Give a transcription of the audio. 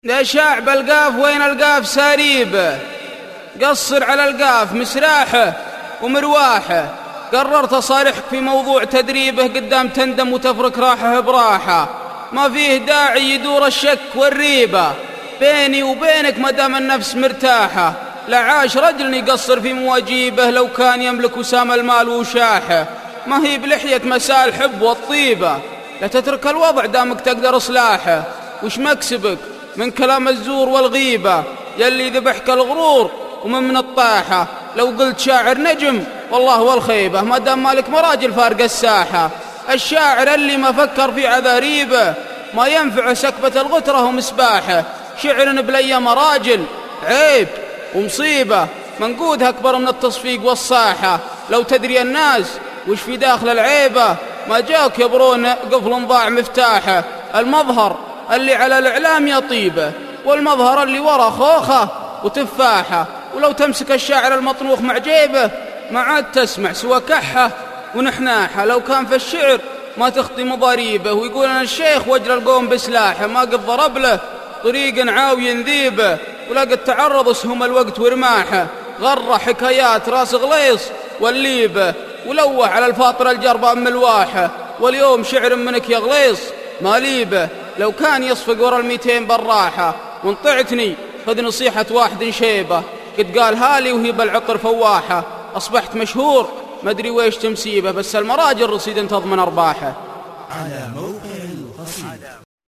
ذا شاعب القاف وين القاف ساريبه، قصر على القاف مسراحه ومرواحه. قررت أصارحك في موضوع تدريبه، قدام تندم وتفرك راحه براحة. ما فيه داعي يدور الشك والريبة بيني وبينك مدام النفس مرتاحة. لعاش رجل يقصر في مواجيبه لو كان يملك وسام المال وشاحه. ما هي بلحية مساء الحب والطيبة، لا تترك الوضع دامك تقدر إصلاحه. وش مكسبك من كلام الزور والغيبة يلي ذبحك الغرور ومن الطاحة؟ لو قلت شاعر نجم والله والخيبة ما دام مالك مراجل فارق الساحة. الشاعر اللي ما فكر في عذاريبه ما ينفع سكبة الغترة ومسباحه. شعر بلي مراجل عيب ومصيبة، منقودها أكبر من التصفيق والصاحة. لو تدري الناس وش في داخل العيبة ما جاك يبرون قفل ضاع مفتاحه. المظهر اللي على الإعلام يطيبه والمظهر اللي ورا خوخة وتفاحة. ولو تمسك الشاعر المطنوخ مع جيبه ما عاد تسمع سوى كحة ونحناحة. لو كان في الشعر ما تخطي مضاريبه ويقول أنا الشيخ وجر القوم بسلاحه، ما قد ضرب له طريق عاوي ذيبه ولا قد تعرض اسهم الوقت ورماحه. غر حكايات راس غليص والليبه ولوح على الفاطر الجربة من الواحة. واليوم شعر منك يا غليص ما ليبه، لو كان يصفق ورا 200 براحة. وانطعتني خذ نصيحة واحد شيبة قد قال هالي وهي بالعطر فواحة. أصبحت مشهور مدري ويش تمسيبه، بس المراجل رصيد تضمن أرباحه. على